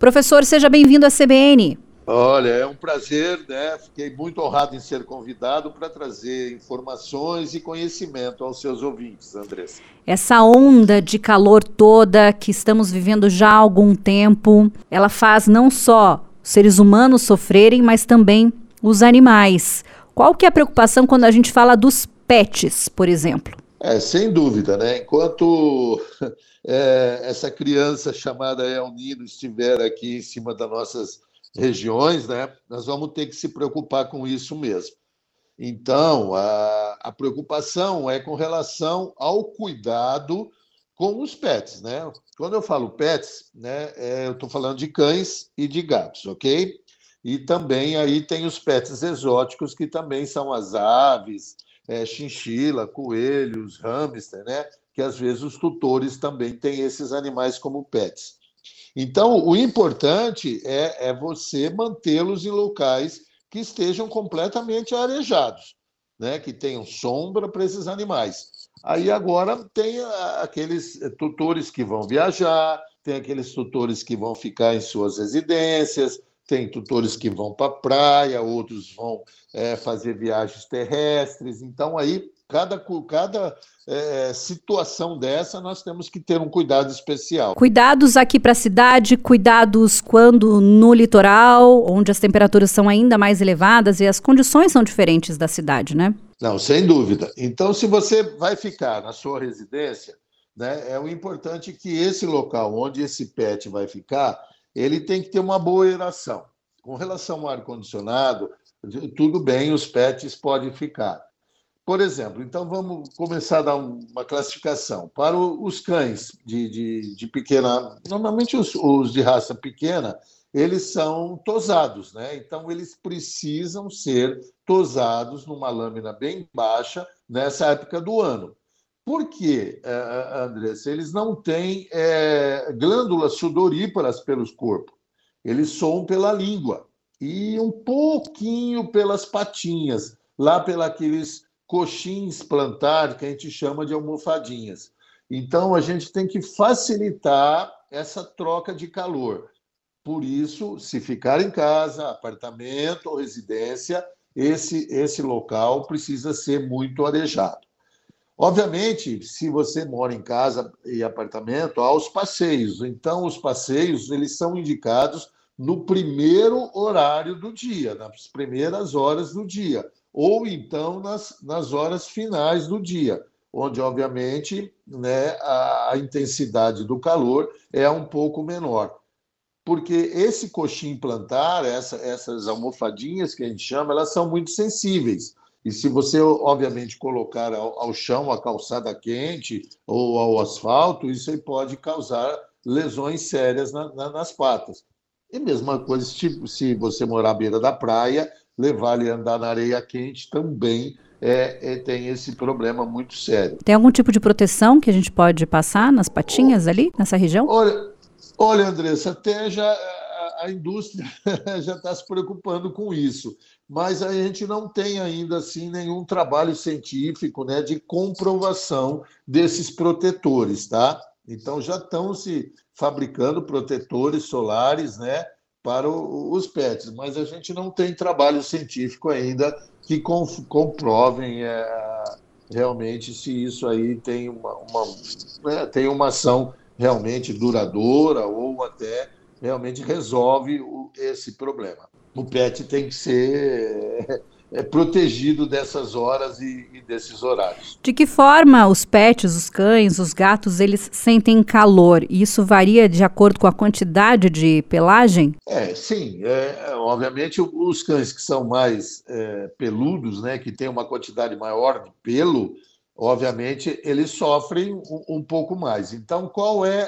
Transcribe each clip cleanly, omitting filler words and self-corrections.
Professor, seja bem-vindo à CBN. Olha, é um prazer, né? Fiquei muito honrado em ser convidado para trazer informações e conhecimento aos seus ouvintes, Andressa. Essa onda de calor toda que estamos vivendo já há algum tempo, ela faz não só os seres humanos sofrerem, mas também os animais. Qual que é a preocupação quando a gente fala dos pets, por exemplo? Sem dúvida, né? Enquanto essa criança chamada El Niño estiver aqui em cima das nossas regiões, né, nós vamos ter que se preocupar com isso mesmo. Então, a preocupação é com relação ao cuidado com os pets, né? Quando eu falo pets, né, eu estou falando de cães e de gatos, ok? E também aí tem os pets exóticos, que também são as aves, chinchila, coelhos, hamster, né? Que às vezes os tutores também têm esses animais como pets. Então, o importante é você mantê-los em locais que estejam completamente arejados, né? Que tenham sombra para esses animais. Aí agora tem aqueles tutores que vão viajar, tem aqueles tutores que vão ficar em suas residências, tem tutores que vão para a praia, outros vão fazer viagens terrestres. Então, aí, cada situação dessa, nós temos que ter um cuidado especial. Cuidados aqui para a cidade, cuidados quando no litoral, onde as temperaturas são ainda mais elevadas e as condições são diferentes da cidade, né? Não, sem dúvida. Então, se você vai ficar na sua residência, né, é o importante que esse local onde esse pet vai ficar, ele tem que ter uma boa aeração. Com relação ao ar-condicionado, tudo bem, os pets podem ficar. Por exemplo, então vamos começar a dar uma classificação. Para os cães de pequena, normalmente os de raça pequena, eles são tosados, né? Então eles precisam ser tosados numa lâmina bem baixa nessa época do ano. Por quê, Andressa? Eles não têm glândulas sudoríparas pelo corpo. Eles soam pela língua e um pouquinho pelas patinhas, lá pelos coxins plantar, que a gente chama de almofadinhas. Então, a gente tem que facilitar essa troca de calor. Por isso, se ficar em casa, apartamento ou residência, esse local precisa ser muito arejado. Obviamente, se você mora em casa e apartamento, há os passeios. Então, os passeios eles são indicados no primeiro horário do dia, nas primeiras horas do dia, ou então nas horas finais do dia, onde, obviamente, né, a intensidade do calor é um pouco menor. Porque esse coxim plantar, essas almofadinhas que a gente chama, elas são muito sensíveis. E se você, obviamente, colocar ao chão a calçada quente ou ao asfalto, isso aí pode causar lesões sérias nas patas. E mesma coisa, tipo, se você morar à beira da praia, levar ele a andar na areia quente também tem esse problema muito sério. Tem algum tipo de proteção que a gente pode passar nas patinhas ali, nessa região? Olha, Andressa, até já a indústria já está se preocupando com isso, mas a gente não tem ainda assim nenhum trabalho científico, né, de comprovação desses protetores, tá? Então já estão se fabricando protetores solares, né, para os pets, mas a gente não tem trabalho científico ainda que comprovem realmente se isso aí tem tem uma ação realmente duradoura ou até realmente resolve esse problema. O pet tem que ser protegido dessas horas e desses horários. De que forma os pets, os cães, os gatos, eles sentem calor? E isso varia de acordo com a quantidade de pelagem? Sim. Obviamente, os cães que são mais peludos, né, que têm uma quantidade maior de pelo, obviamente, eles sofrem um pouco mais. Então, qual é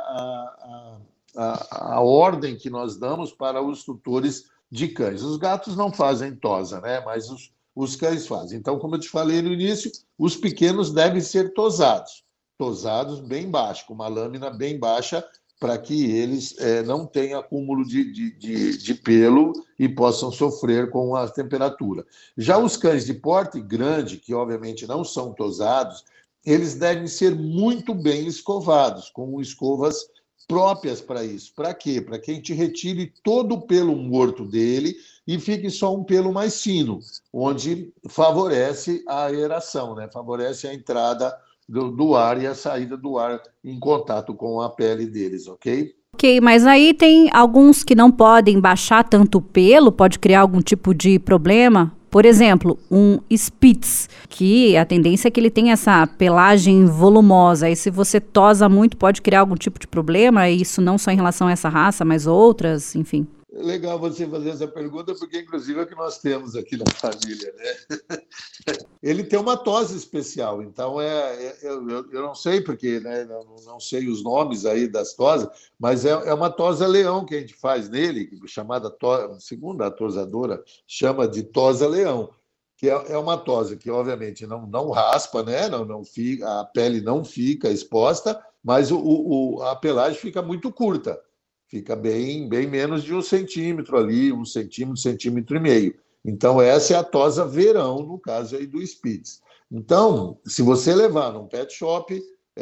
a ordem que nós damos para os tutores de cães? Os gatos não fazem tosa, né? Mas os cães fazem. Então, como eu te falei no início, os pequenos devem ser tosados bem baixo, com uma lâmina bem baixa, para que eles não tenham acúmulo de pelo e possam sofrer com a temperatura. Já os cães de porte grande, que obviamente não são tosados, eles devem ser muito bem escovados, com escovas próprias para isso. Para quê? Para que a gente retire todo o pelo morto dele e fique só um pelo mais fino, onde favorece a aeração, né? Favorece a entrada do ar e a saída do ar em contato com a pele deles, ok? Ok, mas aí tem alguns que não podem baixar tanto pelo, pode criar algum tipo de problema. Por exemplo, um Spitz, que a tendência é que ele tenha essa pelagem volumosa. E se você tosa muito, pode criar algum tipo de problema. E isso não só em relação a essa raça, mas outras, enfim. É legal você fazer essa pergunta, porque inclusive é o que nós temos aqui na família, né? Ele tem uma tosse especial, então eu não sei porque, né? Não sei os nomes aí das tosas, mas é uma tosa leão que a gente faz nele, chamada segundo a tosadora, chama de tosa leão, que é uma tosa que obviamente não raspa, né? Não fica, a pele não fica exposta, mas a pelagem fica muito curta. Fica bem menos de 1 centímetro ali, 1 centímetro, 1,5 centímetros. Então, essa é a tosa verão, no caso aí do Spitz. Então, se você levar num pet shop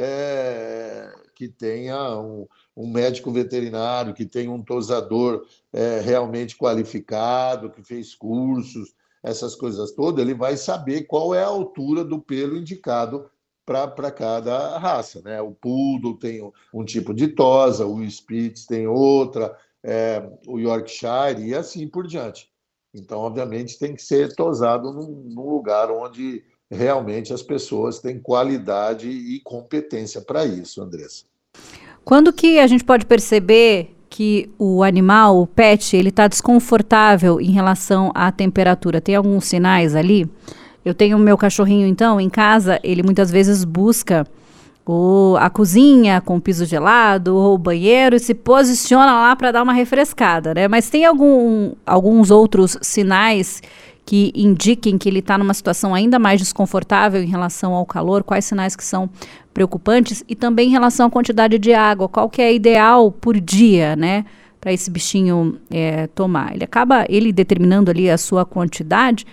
que tenha um médico veterinário, que tenha um tosador realmente qualificado, que fez cursos, essas coisas todas, ele vai saber qual é a altura do pelo indicado para cada raça, né? O Poodle tem um tipo de tosa, o Spitz tem outra, o Yorkshire e assim por diante. Então, obviamente, tem que ser tosado num lugar onde realmente as pessoas têm qualidade e competência para isso, Andressa. Quando que a gente pode perceber que o animal, o pet, ele está desconfortável em relação à temperatura? Tem alguns sinais ali? Eu tenho o meu cachorrinho, então, em casa, ele muitas vezes busca a cozinha com o piso gelado ou o banheiro e se posiciona lá para dar uma refrescada, né? Mas tem alguns outros sinais que indiquem que ele está numa situação ainda mais desconfortável em relação ao calor? Quais sinais que são preocupantes? E também em relação à quantidade de água, qual que é ideal por dia, né? Para esse bichinho tomar. Ele determinando ali a sua quantidade.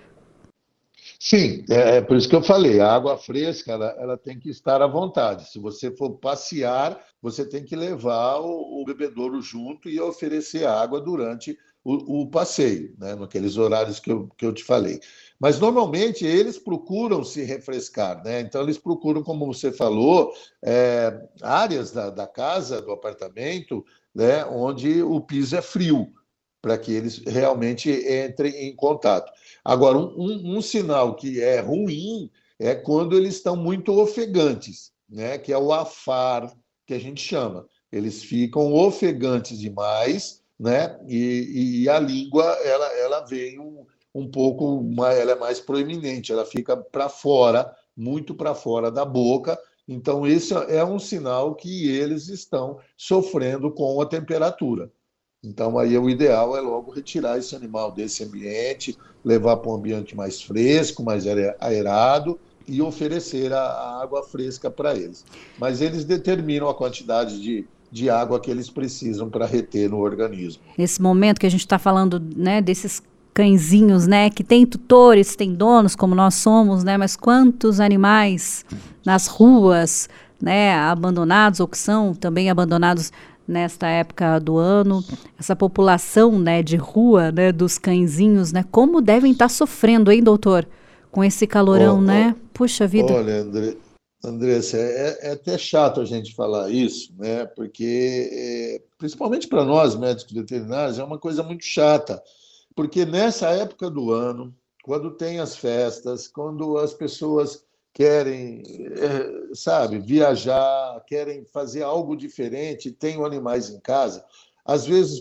Sim, é por isso que eu falei, a água fresca ela tem que estar à vontade. Se você for passear, você tem que levar o bebedouro junto e oferecer água durante o passeio, né, naqueles horários que eu te falei. Mas normalmente eles procuram se refrescar, né? Então eles procuram, como você falou, áreas da casa, do apartamento, né, onde o piso é frio, para que eles realmente entrem em contato. Agora, um sinal que é ruim é quando eles estão muito ofegantes, né? Que é o afar, que a gente chama. Eles ficam ofegantes demais, né? E a língua ela vem um pouco, ela é mais proeminente, ela fica para fora, muito para fora da boca. Então, esse é um sinal que eles estão sofrendo com a temperatura. Então, aí o ideal é logo retirar esse animal desse ambiente, levar para um ambiente mais fresco, mais aerado e oferecer a água fresca para eles. Mas eles determinam a quantidade de água que eles precisam para reter no organismo. Nesse momento que a gente está falando, né, desses cãezinhos, né, que tem tutores, tem donos, como nós somos, né, mas quantos animais nas ruas, né, abandonados ou que são também abandonados nesta época do ano, essa população, né, de rua, né, dos cãezinhos, né, como devem estar sofrendo, hein, doutor, com esse calorão, né? Puxa vida. Olha, Andressa, é até chato a gente falar isso, né? Porque, principalmente para nós, médicos veterinários, é uma coisa muito chata, porque nessa época do ano, quando tem as festas, quando as pessoas querem, sabe, viajar, querem fazer algo diferente, tenham animais em casa, às vezes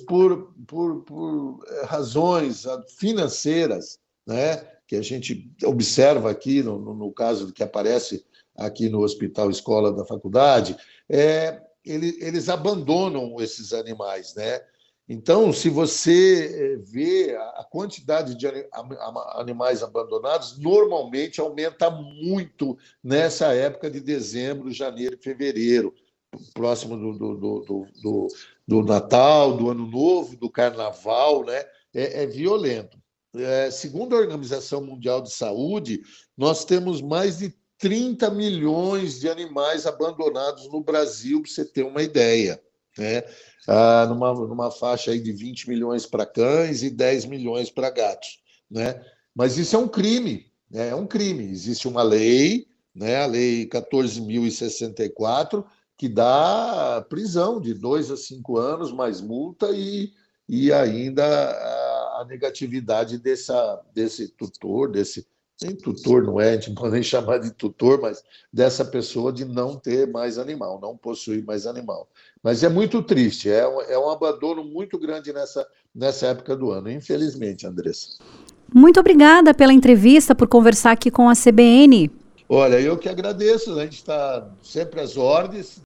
por razões financeiras, né, que a gente observa aqui no caso que aparece aqui no Hospital Escola da Faculdade, eles abandonam esses animais, né? Então, se você vê a quantidade de animais abandonados, normalmente aumenta muito nessa época de dezembro, janeiro e fevereiro, próximo do Natal, do Ano Novo, do Carnaval, né? É violento. Segundo a Organização Mundial de Saúde, nós temos mais de 30 milhões de animais abandonados no Brasil, para você ter uma ideia. né? Numa faixa aí de 20 milhões para cães e 10 milhões para gatos, né? Mas isso é um crime, né? É um crime. Existe uma lei, né? A Lei 14.064, que dá prisão de 2 a 5 anos, mais multa e ainda a negatividade desse tutor, nem tutor não é, a gente não pode nem chamar de tutor, mas dessa pessoa de não ter mais animal, não possuir mais animal. Mas é muito triste, é um abandono muito grande nessa época do ano, infelizmente, Andressa. Muito obrigada pela entrevista, por conversar aqui com a CBN. Olha, eu que agradeço, a gente está sempre às ordens.